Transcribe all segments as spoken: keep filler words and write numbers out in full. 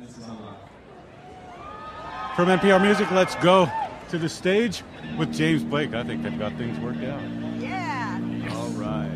From N P R Music, let's go to the stage with James Blake. I think they've got things worked out. Yeah. All right.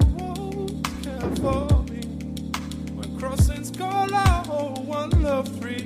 For me when crossings call out, oh, one love free.